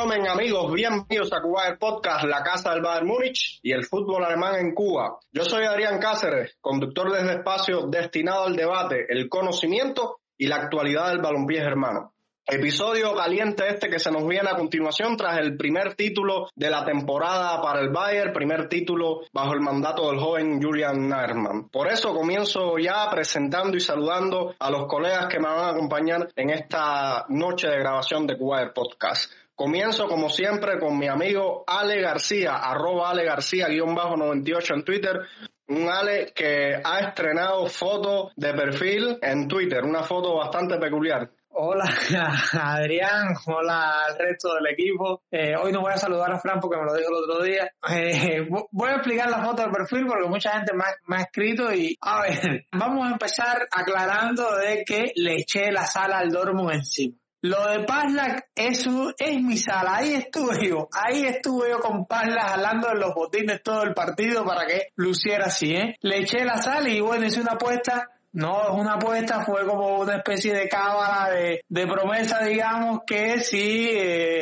Willkommen, amigos, bienvenidos a Cuba el Podcast, la casa del Bayern Múnich y el fútbol alemán en Cuba. Yo soy Adrián Cáceres, conductor de este espacio destinado al debate, el conocimiento y la actualidad del balompié germano. Episodio caliente que se nos viene a continuación tras el primer título de la temporada para el Bayern, primer título bajo el mandato del joven Julian Nagelsmann. Por eso comienzo ya presentando y saludando a los colegas que me van a acompañar en esta noche de grabación de Cuba el Podcast. Comienzo, como siempre, con mi amigo Ale García, @Ale_García_98 en Twitter. Un Ale que ha estrenado foto de perfil en Twitter, una foto bastante peculiar. Hola Adrián, hola al resto del equipo. Hoy no voy a saludar a Fran porque me lo dijo el otro día. Voy a explicar la foto de perfil porque mucha gente me ha escrito y a ver, vamos a empezar aclarando de que le eché la sal al Dortmund encima. Lo de Pazlak, eso es mi sala, ahí estuve yo con Pazlak jalando en los botines todo el partido para que luciera así, Le eché la sal y bueno, hice una apuesta. No es una apuesta, fue como una especie de cábala de promesa, digamos, que si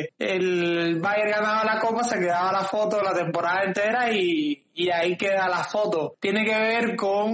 el Bayern ganaba la Copa se quedaba la foto la temporada entera y ahí queda la foto. Tiene que ver con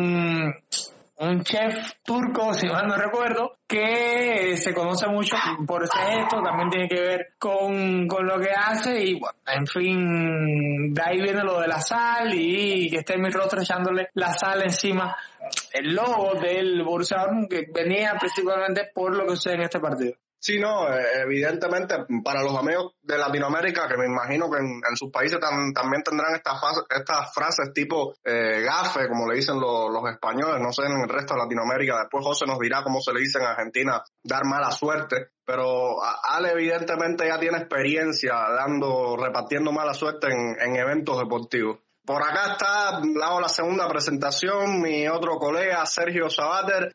un chef turco, si mal no recuerdo, que se conoce mucho por ese gesto, también tiene que ver con lo que hace y bueno, en fin, de ahí viene lo de la sal y que esté mi rostro echándole la sal encima. El logo del Borussia Dortmund que venía principalmente por lo que sucede en este partido. Sí, no, evidentemente para los amigos de Latinoamérica, que me imagino que en sus países también tendrán estas frases tipo gafe, como le dicen los españoles, no sé en el resto de Latinoamérica. Después José nos dirá cómo se le dice en Argentina, dar mala suerte. Pero Ale evidentemente ya tiene experiencia repartiendo mala suerte en eventos deportivos. Por acá está, hago la segunda presentación, mi otro colega Sergio Sabater,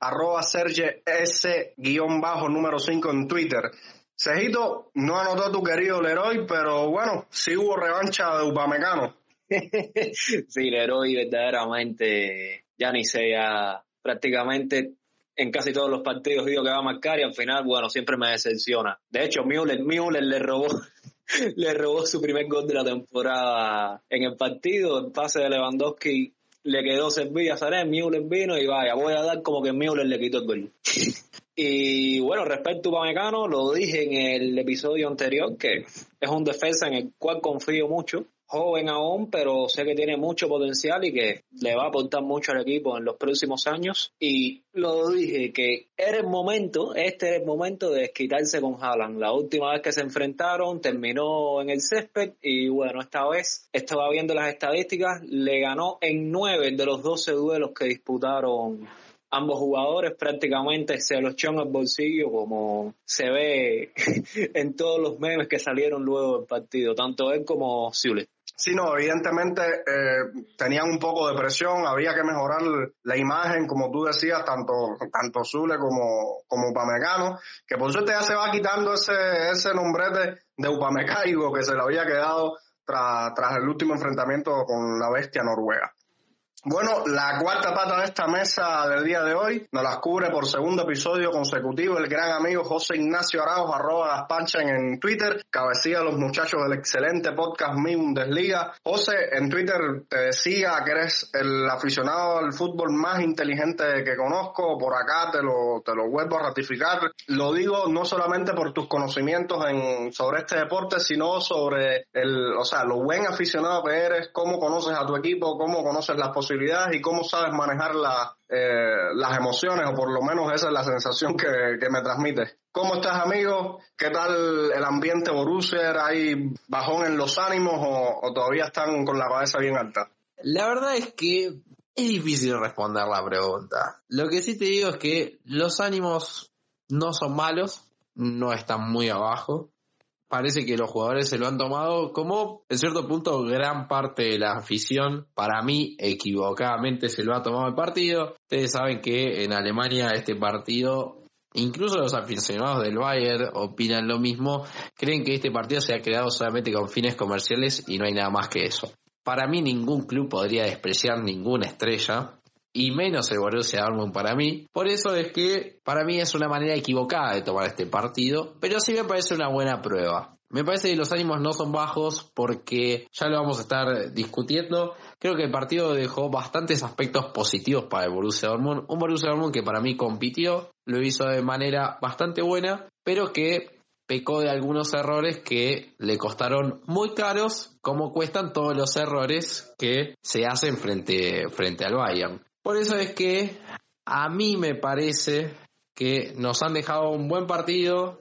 @SergeS_número 5 en Twitter. Sergito, no anotó tu querido Leroy, pero bueno, sí hubo revancha de Upamecano. Sí, Leroy verdaderamente, ya prácticamente en casi todos los partidos digo que va a marcar y al final, bueno, siempre me decepciona. De hecho, Müller le robó su primer gol de la temporada en el partido, el pase de Lewandowski le quedó servido a Saré, Müller vino y vaya, voy a dar como que Müller le quitó el gol. Y bueno, respecto a Upamecano, lo dije en el episodio anterior que es un defensa en el cual confío mucho, joven aún, pero sé que tiene mucho potencial y que le va a aportar mucho al equipo en los próximos años. Y lo dije que este era el momento de desquitarse con Haaland. La última vez que se enfrentaron terminó en el césped y bueno, esta vez estaba viendo las estadísticas, le ganó en 9 de los 12 duelos que disputaron ambos jugadores, prácticamente se los echó en el bolsillo como se ve en todos los memes que salieron luego del partido, tanto él como Süle. Sí, no, evidentemente tenían un poco de presión, había que mejorar la imagen, como tú decías, tanto Süle como Upamecano, que por suerte ya se va quitando ese nombrete de Upamecaigo que se le había quedado tras el último enfrentamiento con la bestia noruega. Bueno, la cuarta pata de esta mesa del día de hoy nos las cubre por segundo episodio consecutivo el gran amigo José Ignacio Arauz, @Gaspanchen en Twitter, cabecilla de los muchachos del excelente podcast Mi Bundesliga. José, en Twitter te decía que eres el aficionado al fútbol más inteligente que conozco, por acá te lo vuelvo a ratificar. Lo digo no solamente por tus conocimientos sobre este deporte, sino sobre lo buen aficionado que eres, cómo conoces a tu equipo, cómo conoces las posibilidades y cómo sabes manejar las emociones, o por lo menos esa es la sensación que me transmite. ¿Cómo estás, amigo? ¿Qué tal el ambiente Borussia? ¿Hay bajón en los ánimos o todavía están con la cabeza bien alta? La verdad es que es difícil responder la pregunta. Lo que sí te digo es que los ánimos no son malos, no están muy abajo. Parece que los jugadores se lo han tomado como, en cierto punto, gran parte de la afición, para mí, equivocadamente se lo ha tomado el partido. Ustedes saben que en Alemania este partido, incluso los aficionados del Bayern opinan lo mismo, creen que este partido se ha creado solamente con fines comerciales y no hay nada más que eso. Para mí ningún club podría despreciar ninguna estrella, y menos el Borussia Dortmund para mí. Por eso es que para mí es una manera equivocada de tomar este partido, pero sí me parece una buena prueba. Me parece que los ánimos no son bajos porque ya lo vamos a estar discutiendo. Creo que el partido dejó bastantes aspectos positivos para el Borussia Dortmund. Un Borussia Dortmund que para mí compitió, lo hizo de manera bastante buena, pero que pecó de algunos errores que le costaron muy caros, como cuestan todos los errores que se hacen frente al Bayern. Por eso es que a mí me parece que nos han dejado un buen partido,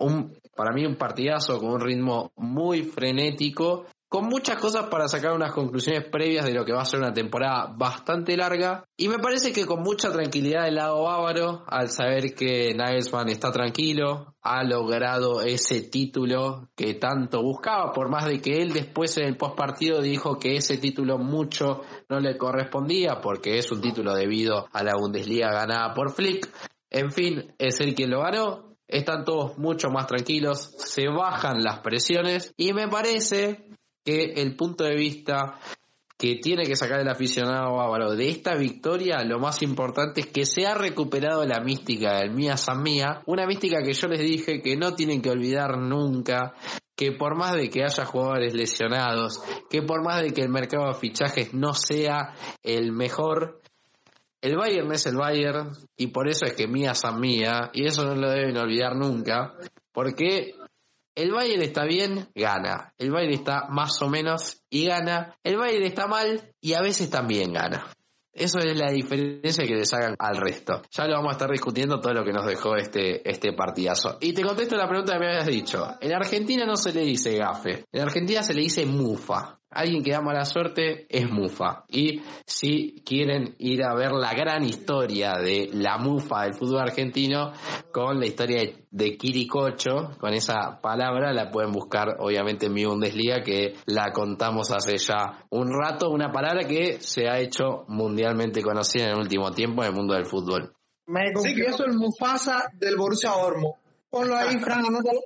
para mí un partidazo con un ritmo muy frenético, con muchas cosas para sacar unas conclusiones previas de lo que va a ser una temporada bastante larga, y me parece que con mucha tranquilidad del lado bávaro, al saber que Nagelsmann está tranquilo, ha logrado ese título que tanto buscaba, por más de que él después en el postpartido dijo que ese título mucho no le correspondía, porque es un título debido a la Bundesliga ganada por Flick. En fin, es el quien lo ganó, están todos mucho más tranquilos, se bajan las presiones, y me parece que el punto de vista que tiene que sacar el aficionado bávaro de esta victoria, lo más importante es que se ha recuperado la mística del Mía San Mía, una mística que yo les dije que no tienen que olvidar nunca, que por más de que haya jugadores lesionados, que por más de que el mercado de fichajes no sea el mejor, el Bayern es el Bayern, y por eso es que Mía San Mía, y eso no lo deben olvidar nunca, porque el Bayern está bien, gana. El Bayern está más o menos y gana. El Bayern está mal y a veces también gana. Eso es la diferencia que les hagan al resto. Ya lo vamos a estar discutiendo todo lo que nos dejó este partidazo. Y te contesto la pregunta que me habías dicho. En Argentina no se le dice gafe. En Argentina se le dice mufa. Alguien que da mala suerte es mufa. Y si quieren ir a ver la gran historia de la mufa del fútbol argentino, con la historia de Quiricocho, con esa palabra la pueden buscar obviamente en mi Bundesliga, que la contamos hace ya un rato, una palabra que se ha hecho mundialmente conocida en el último tiempo en el mundo del fútbol. Me confieso el Mufasa del Borussia Dortmund. Ponlo ahí, Fran, anótalo.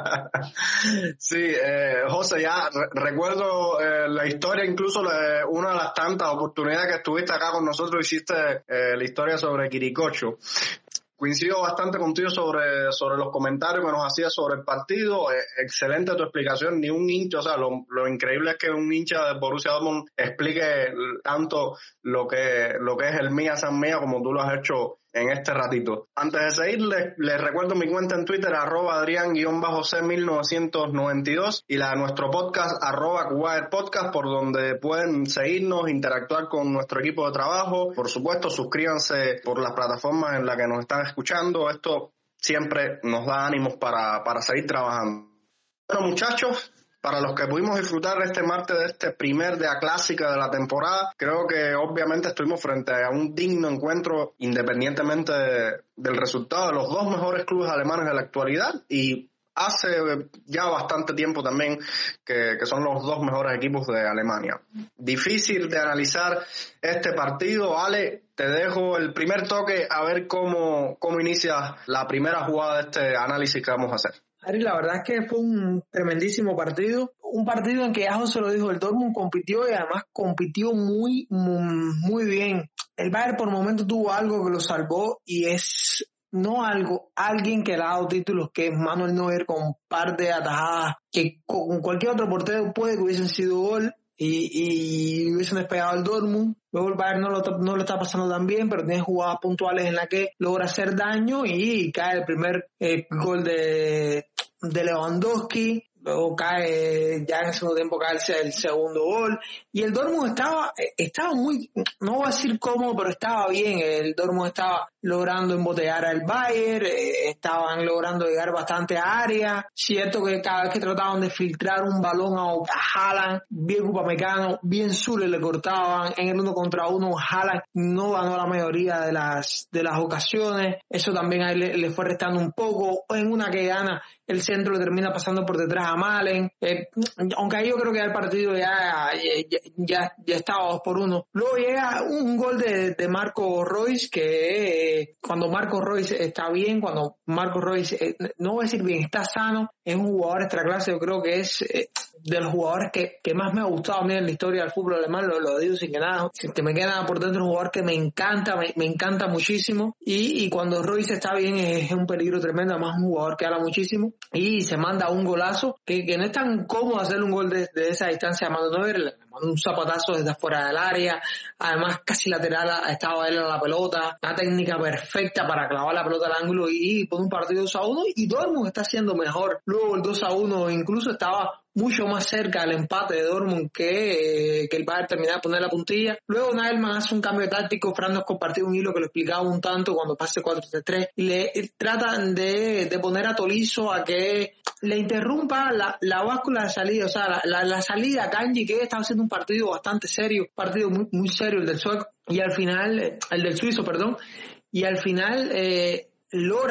Sí, José, ya recuerdo la historia, incluso una de las tantas oportunidades que estuviste acá con nosotros, hiciste la historia sobre Quiricocho. Coincido bastante contigo sobre los comentarios que nos hacías sobre el partido. Excelente tu explicación. Ni un hincha, o sea, lo increíble es que un hincha de Borussia Dortmund explique tanto lo que es el Mía San Mía como tú lo has hecho en este ratito. Antes de seguir, les recuerdo mi cuenta en Twitter, @Adrian_C1992, y la de nuestro podcast, @CubaderPodcast, por donde pueden seguirnos, interactuar con nuestro equipo de trabajo. Por supuesto, suscríbanse por las plataformas en las que nos están escuchando. Esto siempre nos da ánimos para seguir trabajando. Bueno, muchachos, para los que pudimos disfrutar este martes de este primer día clásica de la temporada, creo que obviamente estuvimos frente a un digno encuentro, independientemente del resultado, de los dos mejores clubes alemanes de la actualidad, y hace ya bastante tiempo también que son los dos mejores equipos de Alemania. Difícil de analizar este partido. Ale, te dejo el primer toque a ver cómo inicia la primera jugada de este análisis que vamos a hacer. Ari, la verdad es que fue un tremendísimo partido, un partido en que ya José lo dijo, el Dortmund compitió y además compitió muy, muy, muy bien. El Bayern por momento tuvo algo que lo salvó, y es alguien que le ha dado títulos, que es Manuel Neuer, con un par de atajadas que con cualquier otro portero puede que hubiesen sido gol y hubiesen despegado al Dortmund. Luego el Bayern no lo está pasando tan bien, pero tiene jugadas puntuales en las que logra hacer daño y cae el primer gol de Lewandowski. Luego cae, ya en el segundo tiempo cae el segundo gol. Y el Dortmund estaba muy, no voy a decir cómodo, pero estaba bien. El Dortmund estaba logrando embotellar al Bayern, estaban logrando llegar bastante a área. Cierto que cada vez que trataban de filtrar un balón a Haaland, bien Upamecano, bien Zule le cortaban. En el 1 contra 1, Haaland no ganó la mayoría de las ocasiones. Eso también a él le fue restando un poco. En una que gana, el centro le termina pasando por detrás a Malen. Aunque ahí yo creo que el partido ya estaba 2-1. Luego llega un gol de Marco Reus, que cuando Marco Reus está bien, cuando Marco Reus, no voy a decir bien, está sano, es un jugador extraclase. Yo creo que es de los jugadores que más me ha gustado a mí en la historia del fútbol alemán, lo digo sin que me quede nada por dentro, un jugador que me encanta muchísimo, y cuando Royce está bien es un peligro tremendo, además un jugador que habla muchísimo, y se manda un golazo, que no es tan cómodo hacer un gol de esa distancia a Manuel Neuer, le manda un zapatazo desde afuera del área, además casi lateral estaba él a la pelota, una técnica perfecta para clavar la pelota al ángulo y pone un partido 2-1, y Dortmund está haciendo mejor. Luego el 2-1 incluso estaba mucho más cerca del empate de Dortmund que el Bayern terminaba de poner la puntilla. Luego Nagelsmann hace un cambio táctico, Fran nos compartió un hilo que lo explicaba un tanto cuando pase 4-3-3, y le tratan de poner a Tolisso a que le interrumpa la báscula de salida, o sea, la salida a Kanji, que estaba haciendo un partido bastante serio, un partido muy, muy serio el del sueco, y al final, el del suizo, perdón, y al final logra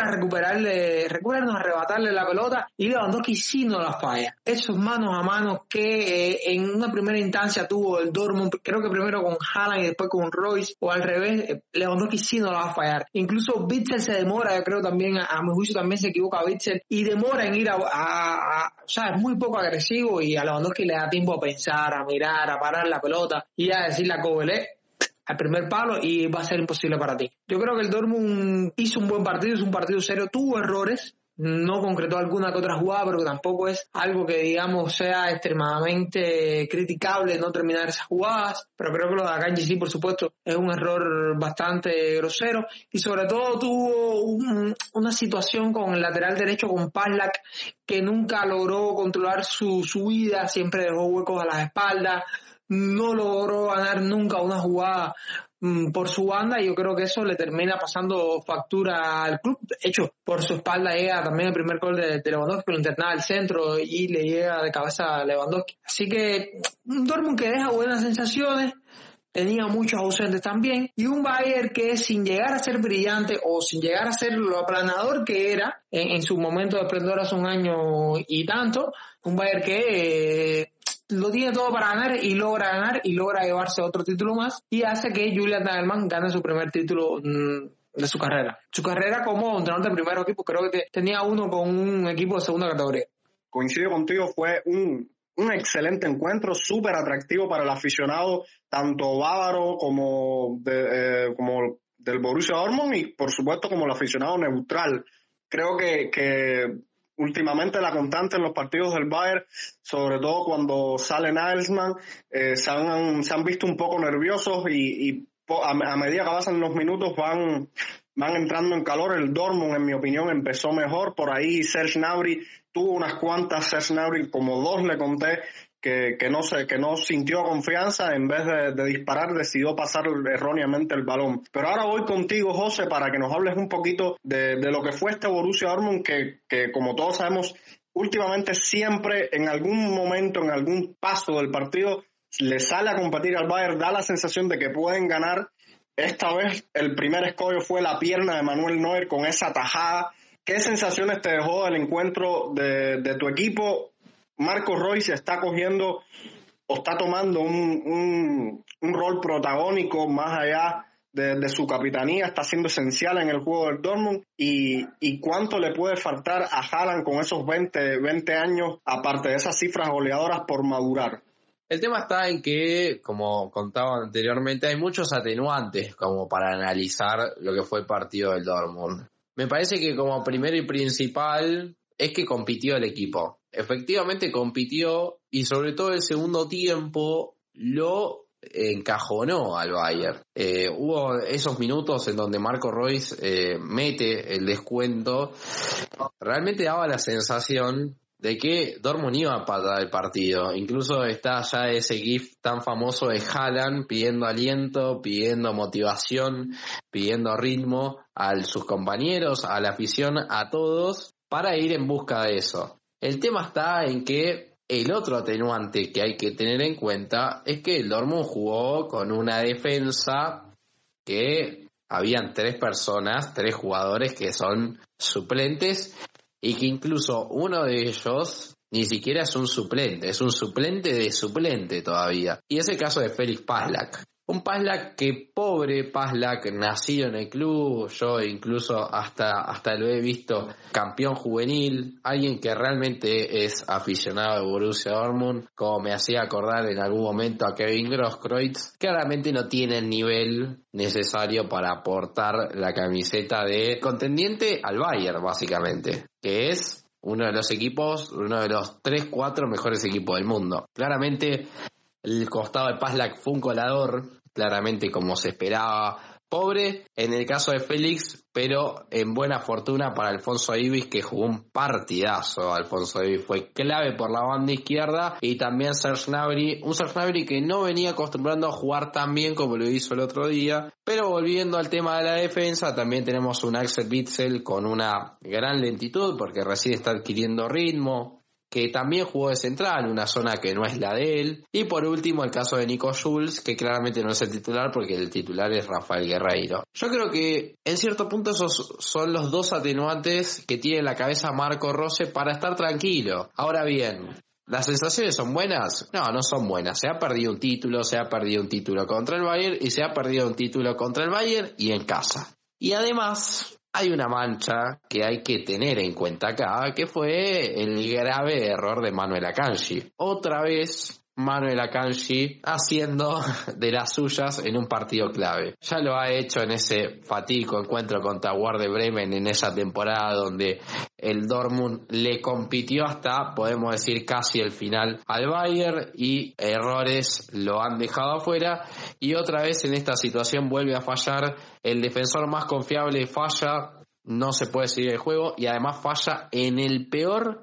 arrebatarle la pelota, y Lewandowski sí no la falla. Esos manos a manos que en una primera instancia tuvo el Dortmund, creo que primero con Haaland y después con Royce, o al revés, Lewandowski sí no la va a fallar. Incluso Witsel se demora, yo creo también, a mi juicio también se equivoca Witsel, y demora en ir o sea, es muy poco agresivo, y a Lewandowski le da tiempo a pensar, a mirar, a parar la pelota, y a decirle a Kovacic al primer palo, y va a ser imposible para ti. Yo creo que el Dortmund hizo un buen partido, es un partido serio, tuvo errores, no concretó alguna que otra jugada, pero tampoco es algo que digamos sea extremadamente criticable no terminar esas jugadas, pero creo que lo de Akanji sí, por supuesto, es un error bastante grosero, y sobre todo tuvo una situación con el lateral derecho, con Pavlak, que nunca logró controlar su subida, siempre dejó huecos a las espaldas, no logró ganar nunca una jugada por su banda, y yo creo que eso le termina pasando factura al club. De hecho, por su espalda llega también el primer gol de Lewandowski, que lo internaba al centro y le llega de cabeza a Lewandowski. Así que un Dortmund que deja buenas sensaciones, tenía muchos ausentes también, y un Bayern que sin llegar a ser brillante o sin llegar a ser lo aplanador que era en su momento de esplendor hace un año y tanto, un Bayern que lo tiene todo para ganar y logra llevarse otro título más, y hace que Julian Nagelsmann gane su primer título de su carrera. Su carrera como entrenador de primer equipo, creo que tenía uno con un equipo de segunda categoría. Coincido contigo, fue un excelente encuentro, súper atractivo para el aficionado, tanto bávaro como del Borussia Dortmund, y por supuesto como el aficionado neutral. Creo que últimamente la constante en los partidos del Bayern, sobre todo cuando sale Nagelsmann, se han visto un poco nerviosos, y a medida que pasan los minutos van entrando en calor. El Dortmund, en mi opinión, empezó mejor. Por ahí Serge Gnabry tuvo unas cuantas, Serge Gnabry, como 2 le conté, que no sintió confianza, en vez de disparar decidió pasar erróneamente el balón. Pero ahora voy contigo, José, para que nos hables un poquito de lo que fue este Borussia Dortmund, que como todos sabemos, últimamente siempre en algún momento, en algún paso del partido, le sale a competir al Bayern, da la sensación de que pueden ganar. Esta vez el primer escollo fue la pierna de Manuel Neuer con esa tajada. ¿Qué sensaciones te dejó el encuentro de tu equipo? Marco Reus está cogiendo o está tomando un rol protagónico más allá de su capitanía, está siendo esencial en el juego del Dortmund, y cuánto le puede faltar a Haaland con esos 20 años, aparte de esas cifras goleadoras por madurar. El tema está en que, como contaba anteriormente, hay muchos atenuantes como para analizar lo que fue el partido del Dortmund. Me parece que como primero y principal es que compitió el equipo. Efectivamente compitió, y sobre todo el segundo tiempo lo encajonó al Bayern. Hubo esos minutos en donde Marco Reus mete el descuento. Realmente daba la sensación de que Dortmund iba a empatar el partido. Incluso está ya ese gif tan famoso de Haaland pidiendo aliento, pidiendo motivación, pidiendo ritmo a sus compañeros, a la afición, a todos, para ir en busca de eso. El tema está en que el otro atenuante que hay que tener en cuenta es que el Dortmund jugó con una defensa que habían 3 jugadores que son suplentes, y que incluso uno de ellos ni siquiera es un suplente de suplente todavía. Y es el caso de Félix Pavlak. Un Pazlak que, pobre Pazlak, nacido en el club, yo incluso hasta lo he visto campeón juvenil, alguien que realmente es aficionado de Borussia Dortmund, como me hacía acordar en algún momento a Kevin Grosskreutz, claramente no tiene el nivel necesario para aportar la camiseta de contendiente al Bayern, básicamente, que es uno de los 3-4 mejores equipos del mundo. Claramente el costado de Pazlak fue un colador, claramente como se esperaba. Pobre en el caso de Félix, pero en buena fortuna para Alfonso Davies, que jugó un partidazo. Alfonso Davies fue clave por la banda izquierda, y también Serge Gnabry, un Serge Gnabry que no venía acostumbrando a jugar tan bien como lo hizo el otro día. Pero volviendo al tema de la defensa, también tenemos un Axel Witsel con una gran lentitud porque recién está adquiriendo ritmo, que también jugó de central, una zona que no es la de él. Y por último el caso de Nico Schulz, que claramente no es el titular porque el titular es Rafael Guerreiro. Yo creo que en cierto punto esos son los dos atenuantes que tiene en la cabeza Marco Rose para estar tranquilo. Ahora bien, ¿las sensaciones son buenas? No, no son buenas. Se ha perdido un título contra el Bayern, y se ha perdido un título contra el Bayern y en casa. Y además hay una mancha que hay que tener en cuenta acá, que fue el grave error de Manuel Akanji. Otra vez Manuel Akanji haciendo de las suyas en un partido clave. Ya lo ha hecho en ese fatídico encuentro contra Werder Bremen en esa temporada donde el Dortmund le compitió hasta, podemos decir, casi el final al Bayern, y errores lo han dejado afuera. Y otra vez en esta situación vuelve a fallar el defensor más confiable, falla, no se puede seguir el juego, y además falla en el peor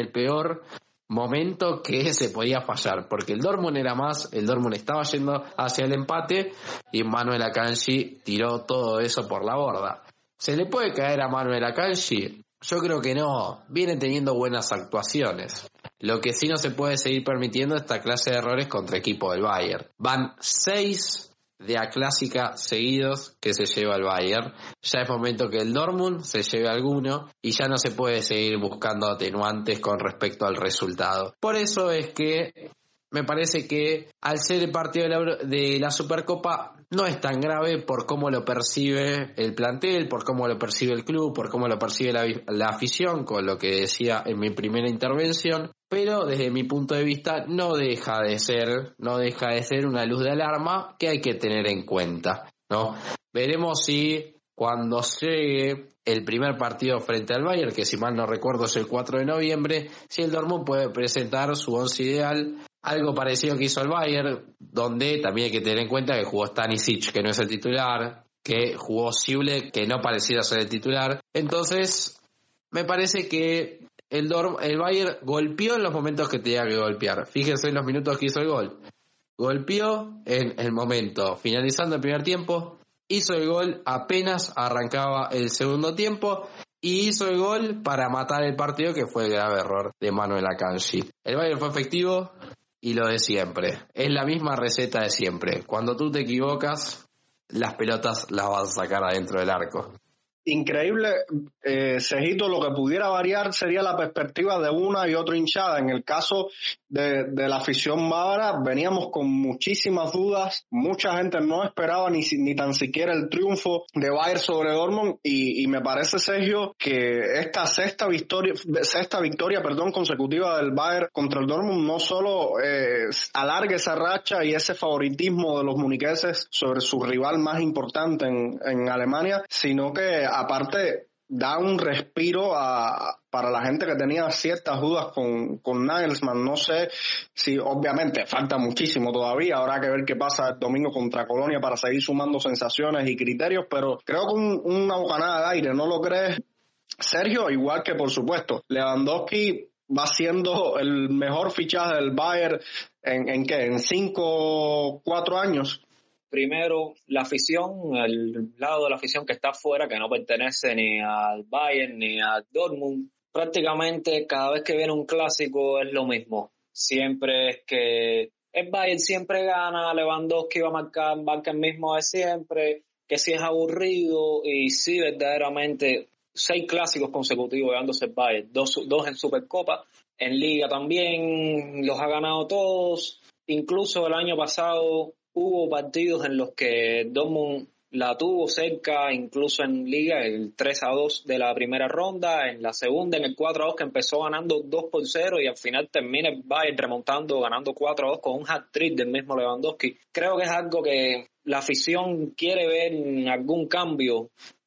momento que se podía fallar, porque el Dortmund estaba yendo hacia el empate y Manuel Akanji tiró todo eso por la borda. ¿Se le puede caer a Manuel Akanji? Yo creo que no, viene teniendo buenas actuaciones. Lo que sí no se puede seguir permitiendo esta clase de errores contra equipo del Bayern. Van 6 de a clásica seguidos que se lleva el Bayern. Ya es momento que el Dortmund se lleve alguno y ya no se puede seguir buscando atenuantes con respecto al resultado. Por eso es que me parece que al ser el partido de la Supercopa no es tan grave por cómo lo percibe el plantel, por cómo lo percibe el club, por cómo lo percibe la afición, con lo que decía en mi primera intervención. Pero desde mi punto de vista no deja de ser una luz de alarma que hay que tener en cuenta, ¿no? Veremos si cuando llegue el primer partido frente al Bayern, que si mal no recuerdo es el 4 de noviembre, si el Dortmund puede presentar su once ideal, algo parecido que hizo el Bayern, donde también hay que tener en cuenta que jugó Stanisic, que no es el titular, que jugó Süle, que no pareciera ser el titular. Entonces, me parece que el Bayern golpeó en los momentos que tenía que golpear. Fíjense en los minutos que hizo el gol. Golpeó en el momento finalizando el primer tiempo, hizo el gol apenas arrancaba el segundo tiempo, y hizo el gol para matar el partido, que fue el grave error de Manuel Akanji. El Bayern fue efectivo y lo de siempre. Es la misma receta de siempre. Cuando tú te equivocas, las pelotas las vas a sacar adentro del arco. Increíble, Cejito, lo que pudiera variar sería la perspectiva de una y otra hinchada. En el caso de la afición bávara, veníamos con muchísimas dudas, mucha gente no esperaba ni tan siquiera el triunfo de Bayern sobre Dortmund, y me parece, Sergio, que esta sexta victoria consecutiva del Bayern contra el Dortmund no solo alarga esa racha y ese favoritismo de los muniqueses sobre su rival más importante en Alemania, sino que aparte da un respiro para la gente que tenía ciertas dudas con Nagelsmann. No sé si, obviamente, falta muchísimo todavía, habrá que ver qué pasa el domingo contra Colonia para seguir sumando sensaciones y criterios, pero creo que una bocanada de aire, ¿no lo crees, Sergio? Igual que, por supuesto, Lewandowski va siendo el mejor fichaje del Bayern en 4 años. Primero, la afición, el lado de la afición que está afuera, que no pertenece ni al Bayern ni al Dortmund, prácticamente cada vez que viene un clásico es lo mismo. Siempre es que el Bayern siempre gana, Lewandowski va a marca el mismo de siempre, que si es aburrido, y sí, verdaderamente 6 clásicos consecutivos ganándose el Bayern, 2 en Supercopa, en Liga también los ha ganado todos, incluso el año pasado hubo partidos en los que Dortmund la tuvo cerca, incluso en Liga, el 3-2 de la primera ronda, en la segunda, en el 4-2, que empezó ganando 2-0 y al final termina el Bayern remontando, ganando 4-2 con un hat-trick del mismo Lewandowski. Creo que es algo que la afición quiere ver algún cambio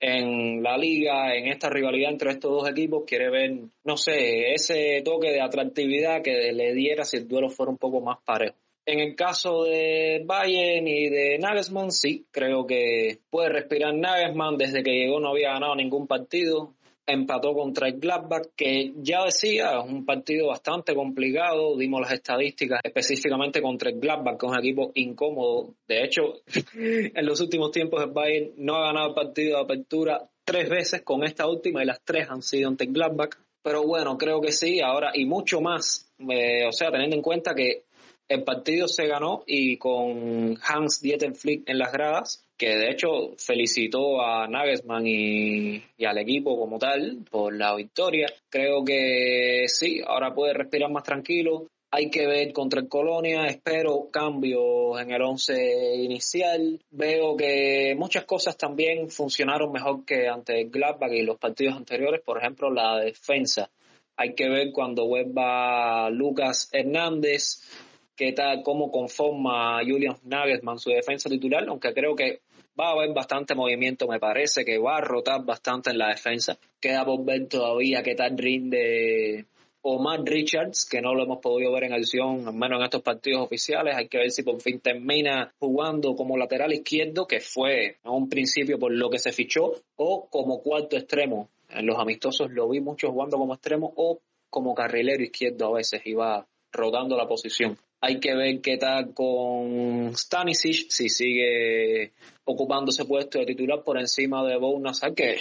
en la Liga, en esta rivalidad entre estos dos equipos, quiere ver, no sé, ese toque de atractividad que le diera si el duelo fuera un poco más parejo. En el caso de Bayern y de Nagelsmann, sí, creo que puede respirar Nagelsmann. Desde que llegó no había ganado ningún partido. Empató contra el Gladbach, que ya decía, es un partido bastante complicado. Dimos las estadísticas específicamente contra el Gladbach, que es un equipo incómodo. De hecho, en los últimos tiempos el Bayern no ha ganado el partido de apertura 3 veces, con esta última, y las 3 han sido ante el Gladbach. Pero bueno, creo que sí, ahora, y mucho más, teniendo en cuenta que el partido se ganó y con Hans-Dieter Flick en las gradas, que de hecho felicitó a Nagelsmann y al equipo como tal por la victoria. Creo que sí, ahora puede respirar más tranquilo. Hay que ver contra el Colonia, espero cambios en el 11 inicial. Veo que muchas cosas también funcionaron mejor que ante el Gladbach y los partidos anteriores, por ejemplo la defensa. Hay que ver cuando vuelva Lucas Hernández, qué tal, cómo conforma Julian Nagelsmann su defensa titular, aunque creo que va a haber bastante movimiento, me parece que va a rotar bastante en la defensa. Queda por ver todavía qué tal rinde Omar Richards, que no lo hemos podido ver en acción, al menos en estos partidos oficiales. Hay que ver si por fin termina jugando como lateral izquierdo, que fue en un principio por lo que se fichó, o como cuarto extremo. En los amistosos lo vi mucho jugando como extremo o como carrilero izquierdo a veces, iba rotando la posición. Hay que ver qué tal con Stanisic, si sigue ocupando ese puesto de titular por encima de Bounazar, que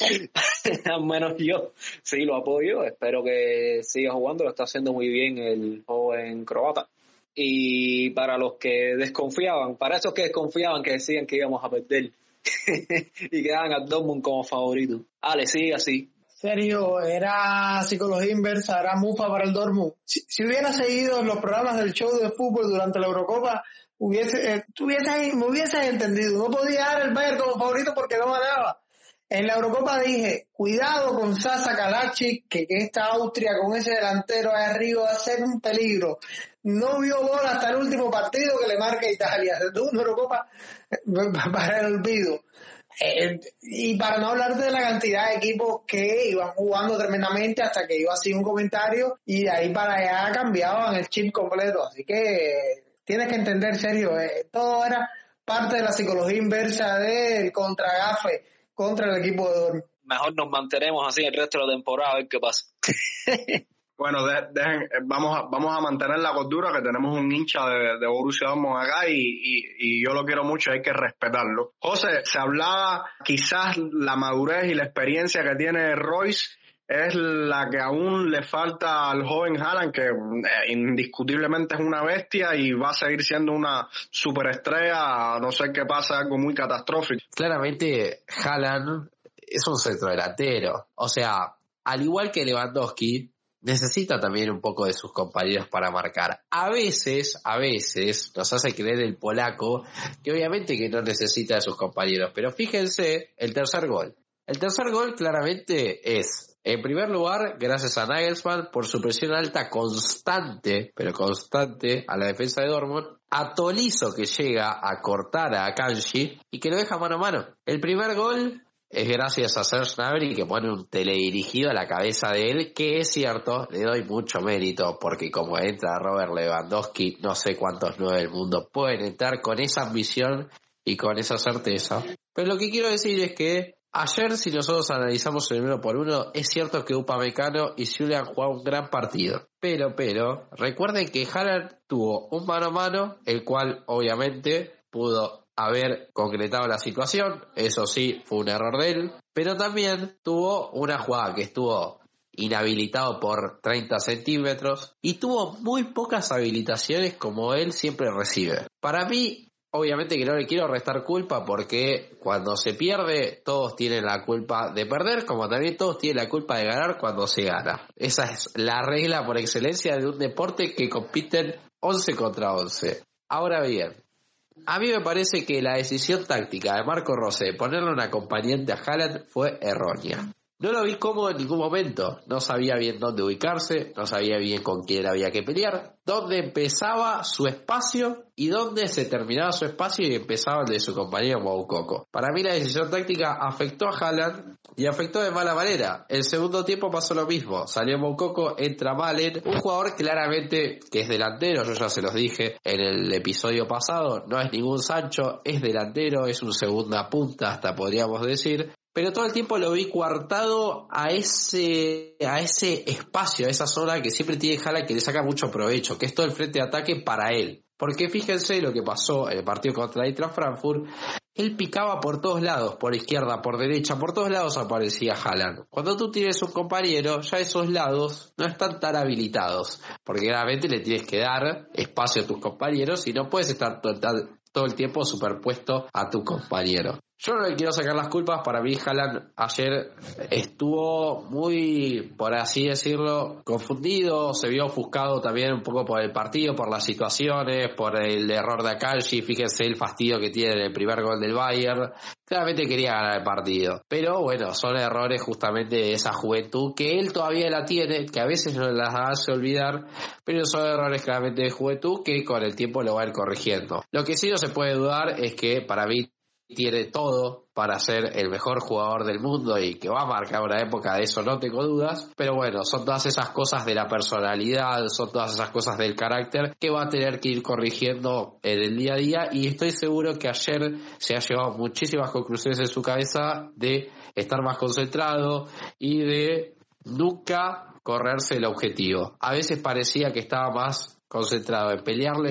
al menos yo sí lo apoyo. Espero que siga jugando, lo está haciendo muy bien el joven croata. Y para los que desconfiaban, para esos que desconfiaban, que decían que íbamos a perder y que daban a Dortmund como favorito, Ale, sigue así. Sergio, era psicología inversa, era mufa para el Dortmund. Si hubiera seguido los programas del show de fútbol durante la Eurocopa, me hubieses entendido. No podía dar el Bayern como favorito porque no ganaba. En la Eurocopa dije, cuidado con Sasa Kalajdzic, que esta Austria con ese delantero ahí arriba va a ser un peligro. No vio gol hasta el último partido que le marca Italia. Se tuvo una Eurocopa para el olvido. Y para no hablar de la cantidad de equipos que iban jugando tremendamente hasta que iba así un comentario y de ahí para allá cambiaban el chip completo. Así que tienes que entender, Sergio, todo era parte de la psicología inversa del contragafe contra el equipo de Dortmund. Mejor nos mantenemos así el resto de la temporada a ver qué pasa. Bueno, vamos a mantener la cordura, que tenemos un hincha de Borussia Dortmund acá y yo lo quiero mucho, hay que respetarlo. José, se hablaba, quizás la madurez y la experiencia que tiene Royce es la que aún le falta al joven Haaland, que indiscutiblemente es una bestia y va a seguir siendo una superestrella, a no ser que pase algo muy catastrófico. Claramente Haaland es un centrodelantero, o sea, al igual que Lewandowski, necesita también un poco de sus compañeros para marcar. A veces nos hace creer el polaco que obviamente que no necesita de sus compañeros, pero fíjense el tercer gol. El tercer gol claramente es, en primer lugar, gracias a Nagelsmann por su presión alta constante, pero constante, a la defensa de Dortmund, a Tolisso, que llega a cortar a Akanji y que lo deja mano a mano. El primer gol es gracias a Serge Gnabry, que pone un teledirigido a la cabeza de él, que es cierto, le doy mucho mérito, porque como entra Robert Lewandowski, no sé cuántos 9 del mundo pueden entrar con esa ambición y con esa certeza. Pero lo que quiero decir es que ayer, si nosotros analizamos el 1-1, es cierto que Upamecano y Julian jugaron un gran partido. Pero, recuerden que Haaland tuvo un mano a mano, el cual obviamente pudo haber concretado la situación, eso sí, fue un error de él, pero también tuvo una jugada que estuvo inhabilitado por 30 centímetros y tuvo muy pocas habilitaciones como él siempre recibe. Para mí, obviamente que no le quiero restar culpa, porque cuando se pierde todos tienen la culpa de perder, como también todos tienen la culpa de ganar cuando se gana. Esa es la regla por excelencia de un deporte que compiten 11 contra 11. Ahora bien, A mí me parece que la decisión táctica de Marco Rose de ponerle un acompañante a Haaland fue errónea. No lo vi cómodo en ningún momento. No sabía bien dónde ubicarse, no sabía bien con quién había que pelear, dónde empezaba su espacio y dónde se terminaba su espacio y empezaba el de su compañero Moukoko. Para mí la decisión táctica afectó a Haaland y afectó de mala manera. El segundo tiempo pasó lo mismo. Salió Moukoko, entra Malen, un jugador claramente que es delantero, yo ya se los dije en el episodio pasado, no es ningún Sancho, es delantero, es un segunda punta hasta podríamos decir. Pero todo el tiempo lo vi coartado a ese espacio, a esa zona que siempre tiene Haaland, que le saca mucho provecho, que es todo el frente de ataque para él. Porque fíjense lo que pasó en el partido contra Eintracht Frankfurt, él picaba por todos lados, por izquierda, por derecha, por todos lados aparecía Haaland. Cuando tú tienes un compañero, ya esos lados no están tan habilitados, porque realmente le tienes que dar espacio a tus compañeros y no puedes estar todo el tiempo superpuesto a tu compañero. Yo no le quiero sacar las culpas, para mí Haaland ayer estuvo muy, por así decirlo, confundido, se vio ofuscado también un poco por el partido, por las situaciones, por el error de Akanji, fíjense el fastidio que tiene en el primer gol del Bayern, claramente quería ganar el partido, pero bueno, son errores justamente de esa juventud que él todavía la tiene, que a veces no las hace olvidar, pero son errores claramente de juventud que con el tiempo lo va a ir corrigiendo. Lo que sí no se puede dudar es que para mí tiene todo para ser el mejor jugador del mundo y que va a marcar una época, de eso no tengo dudas, pero bueno, son todas esas cosas de la personalidad, son todas esas cosas del carácter que va a tener que ir corrigiendo en el día a día, y estoy seguro que ayer se ha llevado muchísimas conclusiones en su cabeza de estar más concentrado y de nunca correrse el objetivo. A veces parecía que estaba más concentrado en pelearle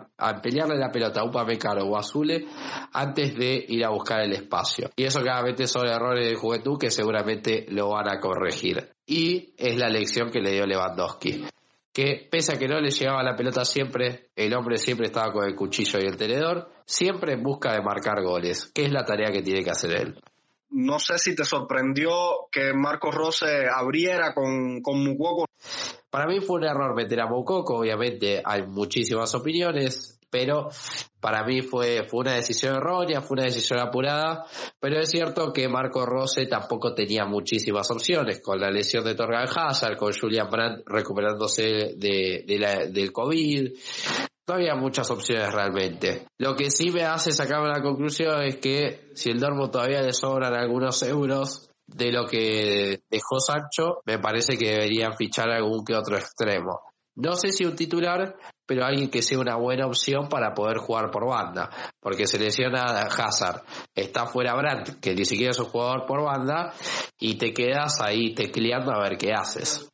la pelota a Upamecano o a Zule antes de ir a buscar el espacio. Y eso claramente son errores de juventud que seguramente lo van a corregir. Y es la lección que le dio Lewandowski. Que pese a que no le llegaba la pelota siempre, el hombre siempre estaba con el cuchillo y el tenedor, siempre en busca de marcar goles, que es la tarea que tiene que hacer él. No sé si te sorprendió que Marco Rose abriera con Moukoko. Para mí fue un error meter a Moukoko, obviamente hay muchísimas opiniones, pero para mí fue una decisión errónea, fue una decisión apurada, pero es cierto que Marco Rose tampoco tenía muchísimas opciones, con la lesión de Thorgan Hazard, con Julian Brandt recuperándose del COVID. No había muchas opciones realmente. Lo que sí me hace sacarme la conclusión es que si el Dortmund todavía le sobran algunos euros de lo que dejó Sancho, me parece que deberían fichar algún que otro extremo. No sé si un titular, pero alguien que sea una buena opción para poder jugar por banda, porque se lesiona Hazard, está fuera Brandt, que ni siquiera es un jugador por banda, y te quedas ahí tecleando a ver qué haces.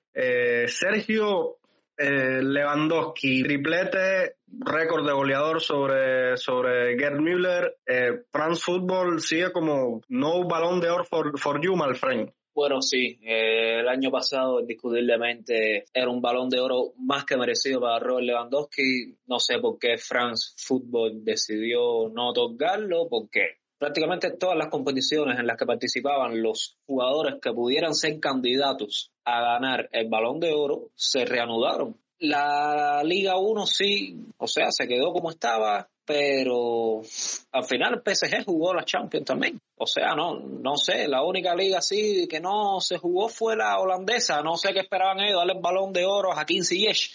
Sergio, Lewandowski, triplete, récord de goleador sobre Gerd Müller. France Football sigue como no balón de oro for you, my friend. Bueno, sí, el año pasado indiscutiblemente era un balón de oro más que merecido para Robert Lewandowski. No sé por qué France Football decidió no otorgarlo, porque prácticamente todas las competiciones en las que participaban los jugadores que pudieran ser candidatos a ganar el balón de oro se reanudaron. La Liga 1 sí, o sea, se quedó como estaba, pero al final el PSG jugó la Champions también. O sea, no sé, la única liga sí que no se jugó fue la holandesa. No sé qué esperaban ellos, darle el balón de oro a Hakim Ziyech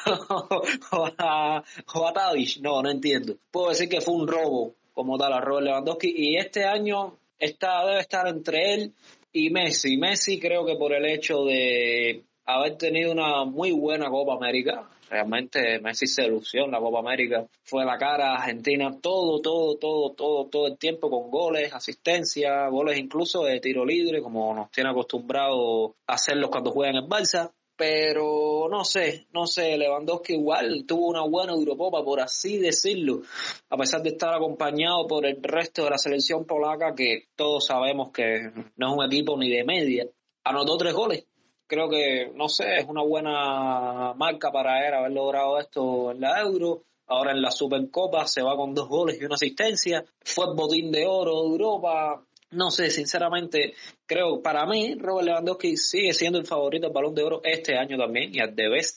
o a Tadic. No entiendo. Puedo decir que fue un robo como tal a Robert Lewandowski, y este año debe estar entre él y Messi. Messi creo que por el hecho de haber tenido una muy buena Copa América. Realmente Messi se lució en la Copa América. Fue la cara a Argentina todo el tiempo, con goles, asistencia, goles incluso de tiro libre, como nos tiene acostumbrado a hacerlos cuando juega en el Barça. Pero no sé, Lewandowski igual tuvo una buena Eurocopa, por así decirlo, a pesar de estar acompañado por el resto de la selección polaca, que todos sabemos que no es un equipo ni de media. Anotó 3 goles. Creo que, no sé, es una buena marca para él haber logrado esto en la Euro. Ahora en la Supercopa se va con 2 goles y una asistencia. Fue el botín de oro de Europa. No sé, sinceramente, creo, para mí, Robert Lewandowski sigue siendo el favorito al Balón de Oro este año también, y al de Best.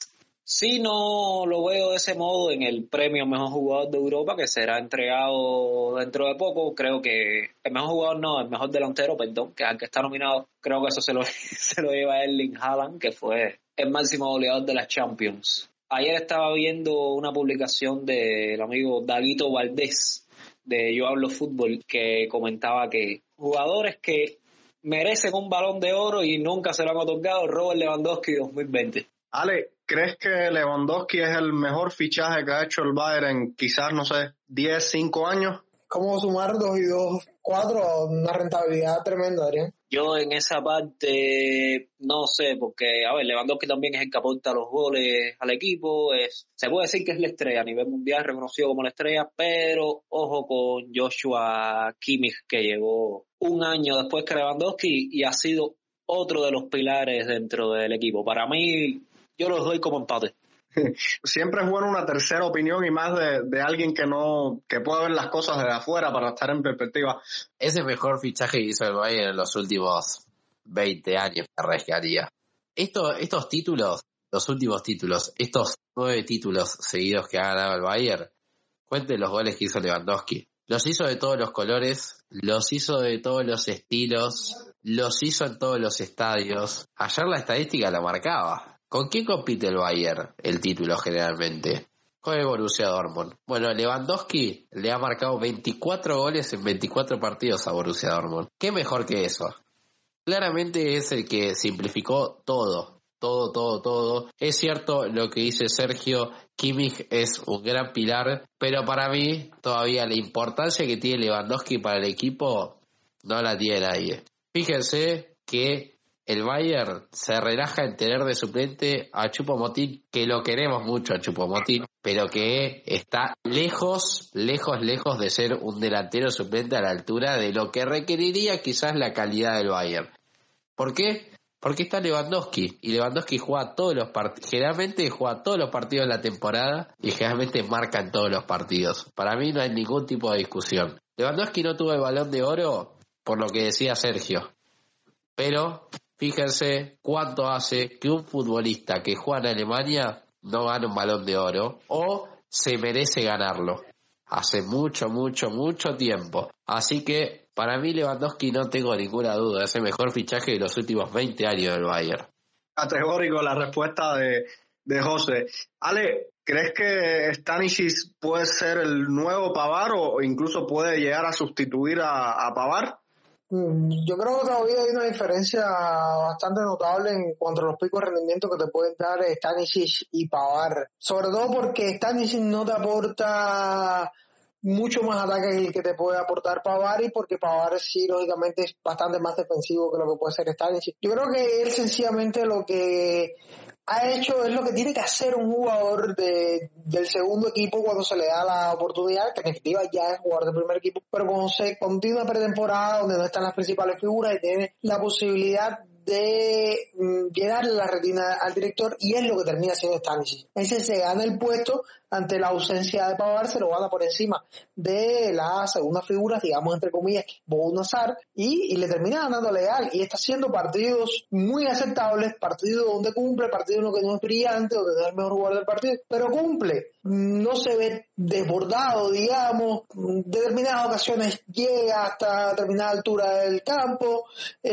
Sí, no lo veo de ese modo en el premio Mejor Jugador de Europa, que será entregado dentro de poco. Creo que el mejor jugador no, el mejor delantero, perdón, que es el que está nominado, creo que eso se lo lleva Erling Haaland, que fue el máximo goleador de las Champions. Ayer estaba viendo una publicación del amigo Daguito Valdés, de Yo Hablo Fútbol, que comentaba que jugadores que merecen un Balón de Oro y nunca se lo han otorgado, Robert Lewandowski 2020. Ale, ¿crees que Lewandowski es el mejor fichaje que ha hecho el Bayern en quizás, no sé, 10, 5 años? ¿Cómo sumar 2 y 2, 4? Una rentabilidad tremenda, Adrián. Yo en esa parte no sé, porque, a ver, Lewandowski también es el que aporta los goles al equipo, se puede decir que es la estrella a nivel mundial, reconocido como la estrella, pero ojo con Joshua Kimmich, que llegó un año después que Lewandowski y ha sido otro de los pilares dentro del equipo. Para mí, yo los doy como empate. Siempre es bueno una tercera opinión y más de alguien que pueda ver las cosas desde afuera para estar en perspectiva. Es el mejor fichaje que hizo el Bayern en los últimos 20 años, me arriesgaría. Estos títulos, los últimos títulos, estos 9 títulos seguidos que ha ganado el Bayern, cuenten los goles que hizo Lewandowski. Los hizo de todos los colores, los hizo de todos los estilos, los hizo en todos los estadios. Ayer la estadística la marcaba. ¿Con quién compite el Bayern el título generalmente? Con el Borussia Dortmund. Bueno, Lewandowski le ha marcado 24 goles en 24 partidos a Borussia Dortmund. ¿Qué mejor que eso? Claramente es el que simplificó todo. Es cierto lo que dice Sergio, Kimmich es un gran pilar, pero para mí todavía la importancia que tiene Lewandowski para el equipo no la tiene nadie. Fíjense que el Bayern se relaja en tener de suplente a Choupo-Moting, que lo queremos mucho a Choupo-Moting, pero que está lejos de ser un delantero suplente a la altura de lo que requeriría quizás la calidad del Bayern. ¿Por qué? Porque está Lewandowski, y Lewandowski juega todos los partidos, generalmente juega todos los partidos de la temporada y generalmente marca en todos los partidos. Para mí no hay ningún tipo de discusión. Lewandowski no tuvo el Balón de Oro por lo que decía Sergio, pero fíjense cuánto hace que un futbolista que juega en Alemania no gane un Balón de Oro o se merece ganarlo. Hace mucho tiempo. Así que para mí Lewandowski no tengo ninguna duda, es el mejor fichaje de los últimos 20 años del Bayern. Categórico la respuesta de José. Ale, ¿crees que Stanisic puede ser el nuevo Pavard o incluso puede llegar a sustituir a Pavard? Yo creo que todavía hay una diferencia bastante notable en cuanto a los picos de rendimiento que te pueden dar Stanisic y Pavard. Sobre todo porque Stanisic no te aporta mucho más ataque que el que te puede aportar Pavard, y porque Pavard sí, lógicamente, es bastante más defensivo que lo que puede ser Stanisic. Yo creo que él sencillamente lo que ha hecho es lo que tiene que hacer un jugador del segundo equipo cuando se le da la oportunidad, que en definitiva ya es jugador del primer equipo, pero cuando tiene una pretemporada donde no están las principales figuras y tiene la posibilidad de llenarle la retina al director, y es lo que termina siendo Stanisic. Ese se gana el puesto ante la ausencia de Pavard, se lo gana por encima de la segunda figura, digamos entre comillas, Bou Nassar, y le termina ganando legal, y está haciendo partidos muy aceptables, partidos donde cumple, partidos en los que no es brillante, donde no es el mejor jugador del partido, pero cumple. No se ve desbordado, digamos, en determinadas ocasiones llega hasta determinada altura del campo,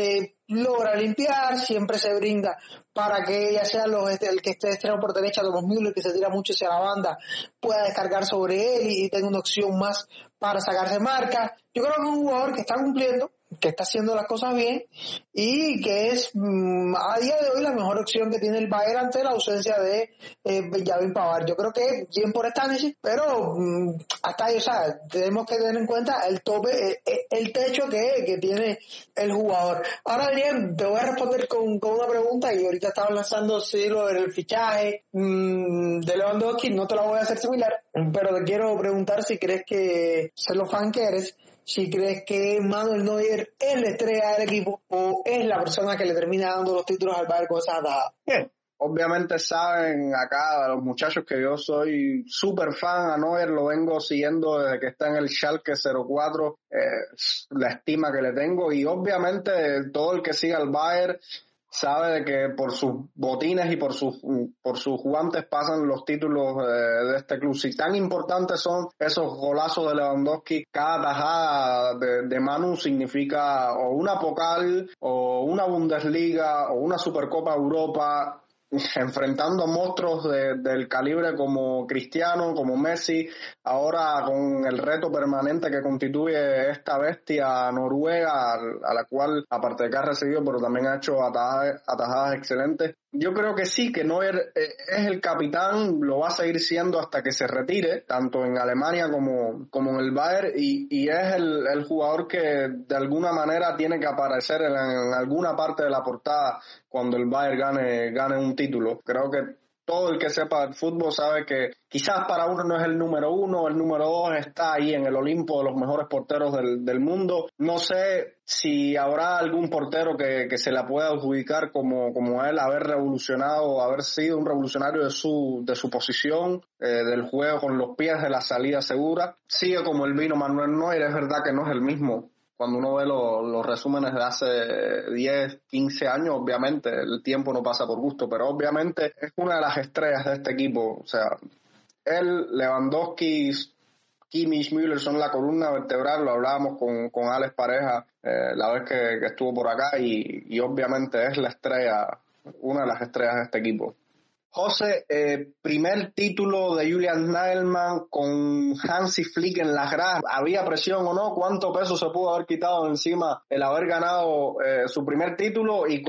logra limpiar, siempre se brinda para que ya sea el que esté extremo por derecha, Thomas Müller, que se tira mucho hacia la banda, pueda descargar sobre él y tenga una opción más para sacarse marca. Yo creo que es un jugador que está cumpliendo, que está haciendo las cosas bien y que es a día de hoy la mejor opción que tiene el Bayern ante la ausencia de Benjamin Pavard. Yo creo que bien por Stanisic, pero hasta ahí, o sea, tenemos que tener en cuenta el tope, el techo que tiene el jugador. Ahora, Adrián, te voy a responder con una pregunta, y ahorita estaba lanzando lo del fichaje de Lewandowski, no te la voy a hacer similar, pero te quiero preguntar si crees que, ser lo fan que eres, si crees que Manuel Neuer es la estrella del equipo o es la persona que le termina dando los títulos al Bayern con esa atajada. Obviamente saben acá los muchachos que yo soy súper fan a Neuer, lo vengo siguiendo desde que está en el Schalke 04, la estima que le tengo, y obviamente todo el que siga al Bayern sabe de que por sus botines y por sus guantes pasan los títulos de este club. Si tan importantes son esos golazos de Lewandowski, cada tajada de Manu significa o una Pokal o una Bundesliga o una Supercopa Europa, enfrentando a monstruos del calibre como Cristiano, como Messi, ahora con el reto permanente que constituye esta bestia noruega, a la cual, aparte de que ha recibido, pero también ha hecho atajadas excelentes. Yo creo que sí, que Neuer es el capitán, lo va a seguir siendo hasta que se retire, tanto en Alemania como en el Bayern, y es el jugador que de alguna manera tiene que aparecer en alguna parte de la portada cuando el Bayern gane un título. Creo que todo el que sepa el fútbol sabe que quizás para uno no es el número 1, el número 2 está ahí en el Olimpo de los mejores porteros del mundo. No sé si habrá algún portero que se la pueda adjudicar como él, haber revolucionado, haber sido un revolucionario de su posición, del juego con los pies, de la salida segura. Sigue como el vino Manuel Neuer, es verdad que no es el mismo. Cuando uno ve los resúmenes de hace 10, 15 años, obviamente el tiempo no pasa por gusto, pero obviamente es una de las estrellas de este equipo. O sea, él, Lewandowski, Kimmich, Müller son la columna vertebral, lo hablábamos con Alex Pareja la vez que estuvo por acá, y obviamente es la estrella, una de las estrellas de este equipo. José, primer título de Julian Nagelsmann con Hansi Flick en las gradas. ¿Había presión o no? ¿Cuánto peso se pudo haber quitado encima el haber ganado su primer título y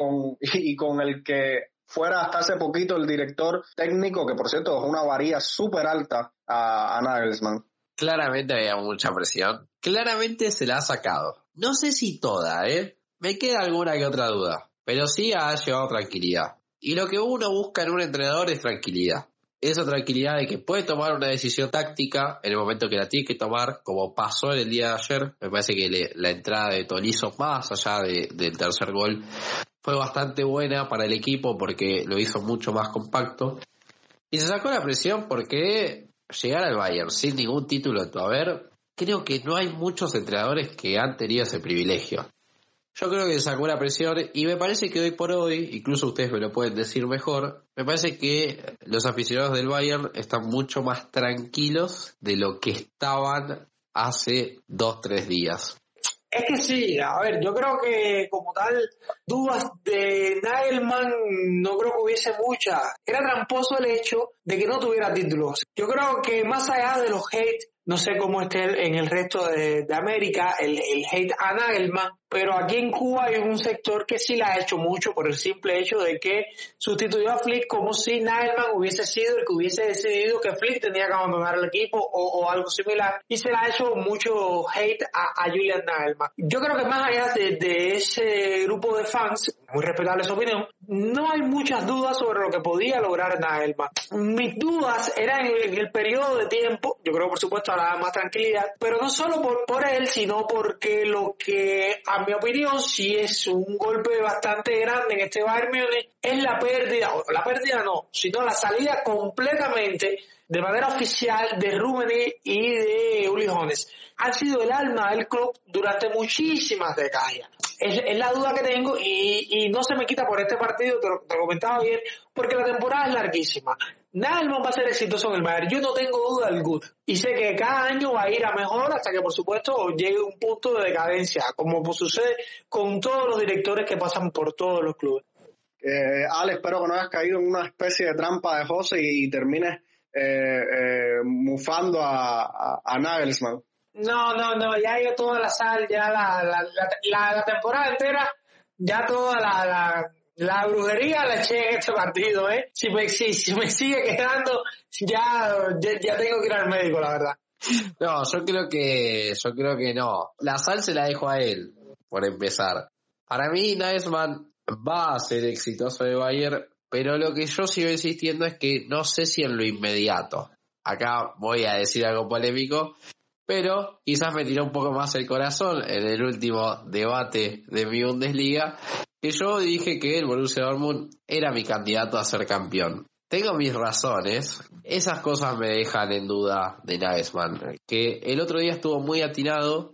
con el que fuera hasta hace poquito el director técnico, que por cierto es una varilla súper alta a Nagelsmann? Claramente había mucha presión. Claramente se la ha sacado. No sé si toda, me queda alguna que otra duda, pero sí ha llevado tranquilidad. Y lo que uno busca en un entrenador es tranquilidad. Esa tranquilidad de que puede tomar una decisión táctica en el momento que la tiene que tomar, como pasó el día de ayer. Me parece que la entrada de Tolisso, más allá del tercer gol, fue bastante buena para el equipo porque lo hizo mucho más compacto. Y se sacó la presión porque llegar al Bayern sin ningún título en tu haber, creo que no hay muchos entrenadores que han tenido ese privilegio. Yo creo que se sacó la presión y me parece que hoy por hoy, incluso ustedes me lo pueden decir mejor, me parece que los aficionados del Bayern están mucho más tranquilos de lo que estaban hace 2-3 días. Es que sí, a ver, yo creo que como tal, dudas de Nagelsmann no creo que hubiese muchas. Era tramposo el hecho de que no tuviera títulos. Yo creo que más allá de los hate, no sé cómo esté en el resto de América, el hate a Nagelsmann, pero aquí en Cuba hay un sector que sí la ha hecho mucho por el simple hecho de que sustituyó a Flick como si Nagelsmann hubiese sido el que hubiese decidido que Flick tenía que abandonar el equipo o algo similar, y se le ha hecho mucho hate a Julian Nagelsmann. Yo creo que más allá de ese grupo de fans, muy respetable su opinión, no hay muchas dudas sobre lo que podía lograr Nagelsmann. Mis dudas eran en el periodo de tiempo, yo creo por supuesto habrá más tranquilidad, pero no solo por él, sino porque lo que a mi opinión sí es un golpe bastante grande en este Bayern Múnich es la pérdida sino la salida completamente de manera oficial de Rummenigge y de Uli Hoeneß. Han sido el alma del club durante muchísimas décadas. Es la duda que tengo y no se me quita por este partido, te lo comentaba bien, porque la temporada es larguísima. Nagelsmann va a ser exitoso en el Bayern, yo no tengo duda alguna. Y sé que cada año va a ir a mejor hasta que por supuesto llegue un punto de decadencia, como sucede con todos los directores que pasan por todos los clubes. Ale, espero que no hayas caído en una especie de trampa de José y termines mufando a Nagelsmann. No, ya yo toda la sal, ya la temporada entera, ya toda la brujería la eché en este partido, Si me sigue quedando, ya tengo que ir al médico, la verdad. No, yo creo que no. La sal se la dejo a él, por empezar. Para mí, Nagelsmann va a ser exitoso de Bayern, pero lo que yo sigo insistiendo es que no sé si en lo inmediato. Acá voy a decir algo polémico, pero quizás me tiró un poco más el corazón en el último debate de mi Bundesliga, que yo dije que el Borussia Dortmund era mi candidato a ser campeón. Tengo mis razones, esas cosas me dejan en duda de Nagelsmann, que el otro día estuvo muy atinado,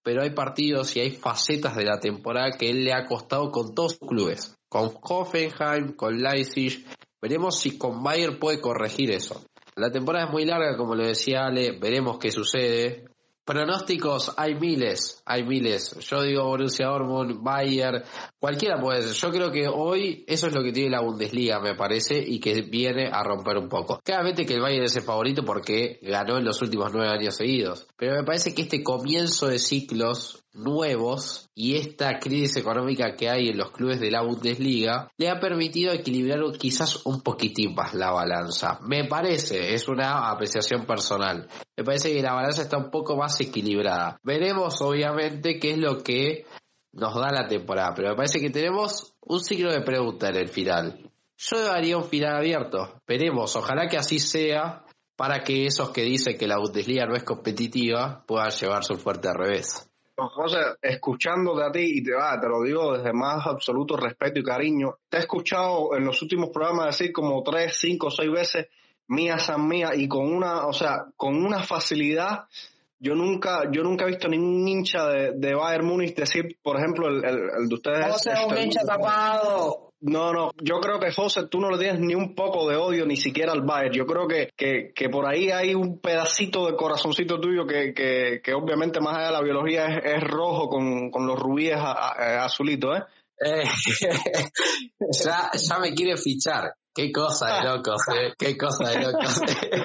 pero hay partidos y hay facetas de la temporada que él le ha costado con todos sus clubes. Con Hoffenheim, con Leipzig. Veremos si con Bayern puede corregir eso. La temporada es muy larga, como lo decía Ale, veremos qué sucede. Pronósticos, hay miles. Yo digo Borussia Dortmund, Bayern, cualquiera puede ser. Yo creo que hoy eso es lo que tiene la Bundesliga, me parece, y que viene a romper un poco. Claramente que el Bayern es el favorito porque ganó en los últimos 9 años seguidos. Pero me parece que este comienzo de ciclos nuevos y esta crisis económica que hay en los clubes de la Bundesliga le ha permitido equilibrar quizás un poquitín más la balanza. Me parece, es una apreciación personal. Me parece que la balanza está un poco más equilibrada. Veremos obviamente qué es lo que nos da la temporada, pero me parece que tenemos un signo de pregunta en el final. Yo daría un final abierto. Veremos, ojalá que así sea para que esos que dicen que la Bundesliga no es competitiva puedan llevar su fuerte al revés. José, escuchándote a ti, y te lo digo desde más absoluto respeto y cariño, te he escuchado en los últimos programas decir como 3, 5, 6 veces mía san mía, y con una facilidad. Yo nunca he visto ningún hincha de Bayern Múnich decir, por ejemplo, el de ustedes. José es un hincha tapado. No, yo creo que, José, tú no le tienes ni un poco de odio ni siquiera al Bayern. Yo creo que por ahí hay un pedacito de corazoncito tuyo que obviamente más allá de la biología es rojo con los rubíes azulitos, Ya me quiere fichar. Qué cosa de locos, qué cosa de locos.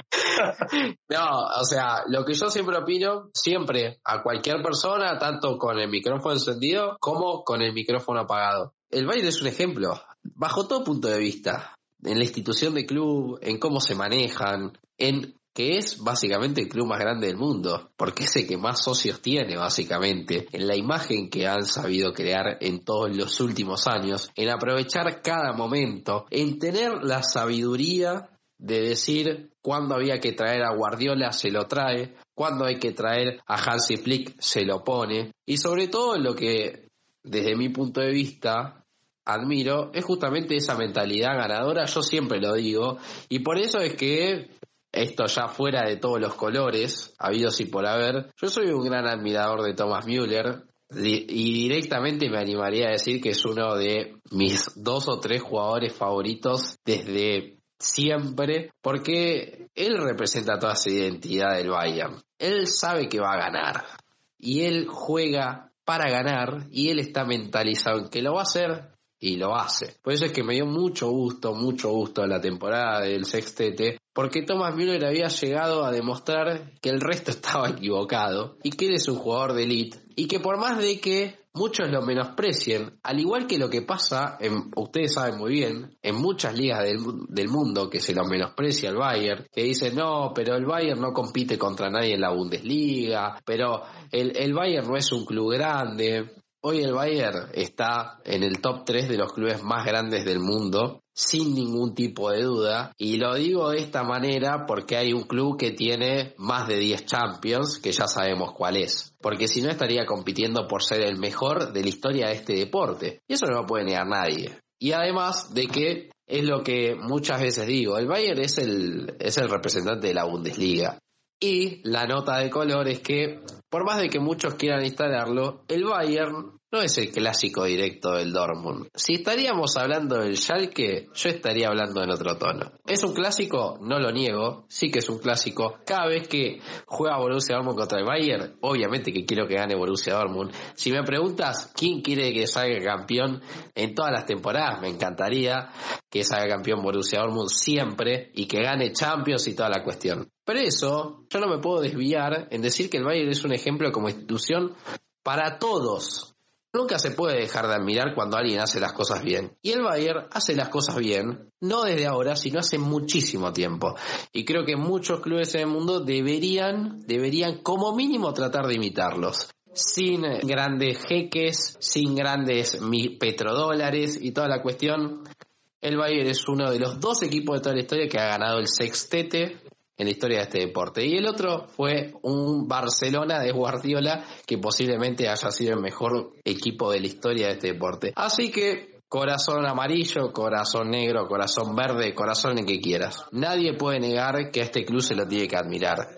No, o sea, lo que yo siempre opino, siempre, a cualquier persona, tanto con el micrófono encendido como con el micrófono apagado. El Bayern es un ejemplo, bajo todo punto de vista, en la institución de club, en cómo se manejan, en que es básicamente el club más grande del mundo, porque es el que más socios tiene básicamente, en la imagen que han sabido crear en todos los últimos años, en aprovechar cada momento, en tener la sabiduría de decir cuándo había que traer a Guardiola, se lo trae, cuándo hay que traer a Hansi Flick, se lo pone, y sobre todo lo que desde mi punto de vista admiro es justamente esa mentalidad ganadora. Yo siempre lo digo, y por eso es que esto ya fuera de todos los colores, habidos y por haber, yo soy un gran admirador de Thomas Müller y directamente me animaría a decir que es uno de mis 2 o 3 jugadores favoritos desde siempre, porque él representa toda esa identidad del Bayern. Él sabe que va a ganar y él juega para ganar y él está mentalizado en que lo va a hacer y lo hace. Por eso es que me dio mucho gusto la temporada del sextete, porque Thomas Müller había llegado a demostrar que el resto estaba equivocado y que él es un jugador de élite y que por más de que muchos lo menosprecien, al igual que lo que pasa, ustedes saben muy bien, en muchas ligas del mundo que se lo menosprecia al Bayern, que dicen no, pero el Bayern no compite contra nadie en la Bundesliga, pero el Bayern no es un club grande. Hoy el Bayern está en el top 3 de los clubes más grandes del mundo, sin ningún tipo de duda, y lo digo de esta manera porque hay un club que tiene más de 10 Champions, que ya sabemos cuál es, porque si no estaría compitiendo por ser el mejor de la historia de este deporte, y eso no lo puede negar nadie. Y además de que es lo que muchas veces digo, el Bayern es el representante de la Bundesliga. Y la nota de color es que, por más de que muchos quieran instalarlo, el Bayern no es el clásico directo del Dortmund. Si estaríamos hablando del Schalke, yo estaría hablando en otro tono. ¿Es un clásico? No lo niego, sí que es un clásico. Cada vez que juega Borussia Dortmund contra el Bayern, obviamente que quiero que gane Borussia Dortmund. Si me preguntas quién quiere que salga campeón en todas las temporadas, me encantaría que salga campeón Borussia Dortmund siempre y que gane Champions y toda la cuestión. Pero eso, yo no me puedo desviar en decir que el Bayern es un ejemplo como institución para todos. Nunca se puede dejar de admirar cuando alguien hace las cosas bien. Y el Bayern hace las cosas bien, no desde ahora, sino hace muchísimo tiempo. Y creo que muchos clubes en el mundo deberían como mínimo tratar de imitarlos. Sin grandes jeques, sin grandes petrodólares y toda la cuestión. El Bayern es uno de los 2 equipos de toda la historia que ha ganado el sextete en la historia de este deporte. Y el otro fue un Barcelona de Guardiola, que posiblemente haya sido el mejor equipo de la historia de este deporte. Así que corazón amarillo, corazón negro, corazón verde, corazón el que quieras. Nadie puede negar que a este club se lo tiene que admirar.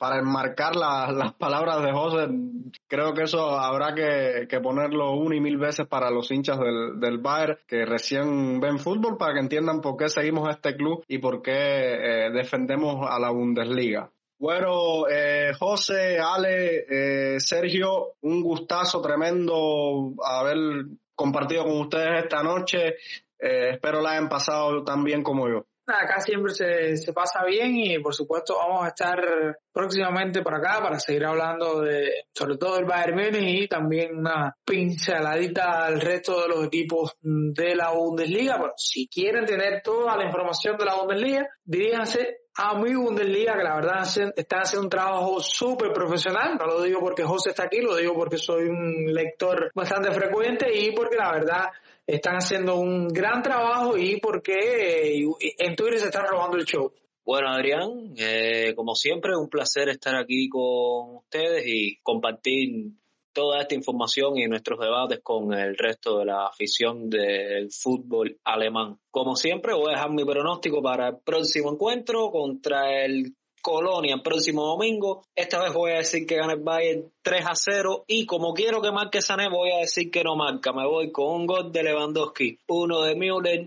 para enmarcar las palabras de José. Creo que eso habrá que ponerlo 1 y 1000 veces para los hinchas del Bayern que recién ven fútbol, para que entiendan por qué seguimos a este club y por qué defendemos a la Bundesliga. Bueno, José, Ale, Sergio, un gustazo tremendo haber compartido con ustedes esta noche. Espero la hayan pasado tan bien como yo. Acá siempre se pasa bien y por supuesto vamos a estar próximamente por acá para seguir hablando sobre todo del Bayern Múnich y también una pinceladita al resto de los equipos de la Bundesliga. Bueno, si quieren tener toda la información de la Bundesliga, diríjanse a mi Bundesliga, que la verdad están haciendo un trabajo súper profesional. No lo digo porque José está aquí, lo digo porque soy un lector bastante frecuente y porque la verdad están haciendo un gran trabajo y porque en Twitter se están robando el show. Bueno, Adrián, como siempre, un placer estar aquí con ustedes y compartir toda esta información y nuestros debates con el resto de la afición del fútbol alemán. Como siempre, voy a dejar mi pronóstico para el próximo encuentro contra el Colonia el próximo domingo. Esta vez voy a decir que gana el Bayern 3-0 y como quiero que marque Sané, voy a decir que no marca. Me voy con un gol de Lewandowski, uno de Müller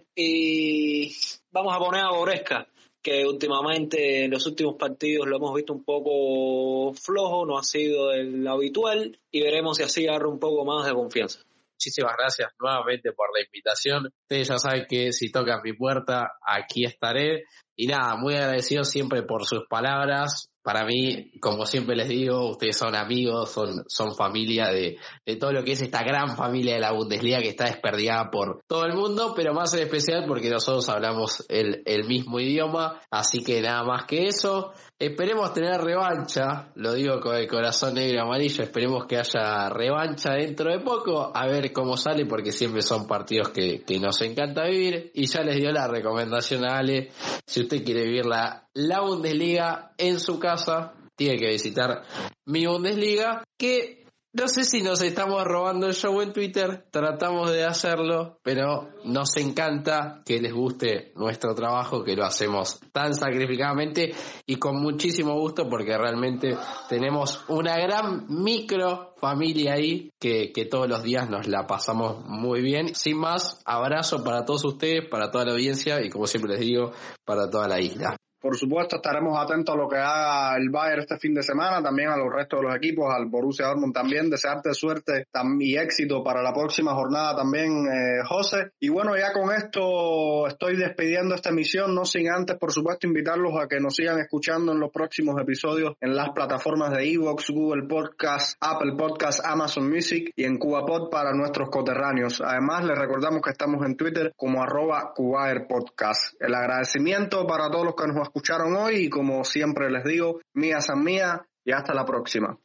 y vamos a poner a Goretzka, que últimamente en los últimos partidos lo hemos visto un poco flojo, no ha sido el habitual y veremos si así agarra un poco más de confianza. Muchísimas gracias nuevamente por la invitación. Ustedes ya saben que si tocan mi puerta, aquí estaré. Y nada, muy agradecido siempre por sus palabras. Para mí, como siempre les digo, ustedes son amigos, son familia de todo lo que es esta gran familia de la Bundesliga que está desperdigada por todo el mundo, pero más en especial porque nosotros hablamos el mismo idioma. Así que nada más que eso. Esperemos tener revancha, lo digo con el corazón negro y amarillo, esperemos que haya revancha dentro de poco, a ver cómo sale, porque siempre son partidos que nos encanta vivir. Y ya les dio la recomendación a Ale, si usted quiere vivir la Bundesliga en su casa, tiene que visitar mi Bundesliga, que no sé si nos estamos robando el show en Twitter, tratamos de hacerlo, pero nos encanta que les guste nuestro trabajo, que lo hacemos tan sacrificadamente y con muchísimo gusto, porque realmente tenemos una gran micro familia ahí que todos los días nos la pasamos muy bien. Sin más, abrazo para todos ustedes, para toda la audiencia y como siempre les digo, para toda la isla. Por supuesto, estaremos atentos a lo que haga el Bayern este fin de semana, también a los restos de los equipos, al Borussia Dortmund también. Desearte suerte y éxito para la próxima jornada también, José. Y bueno, ya con esto estoy despidiendo esta emisión, no sin antes, por supuesto, invitarlos a que nos sigan escuchando en los próximos episodios en las plataformas de iVoox, Google Podcast, Apple Podcast, Amazon Music y en CubaPod para nuestros coterráneos. Además, les recordamos que estamos en Twitter como @CubaAirPodcast. El agradecimiento para todos los que nos escucharon hoy y como siempre les digo, mía san mía y hasta la próxima.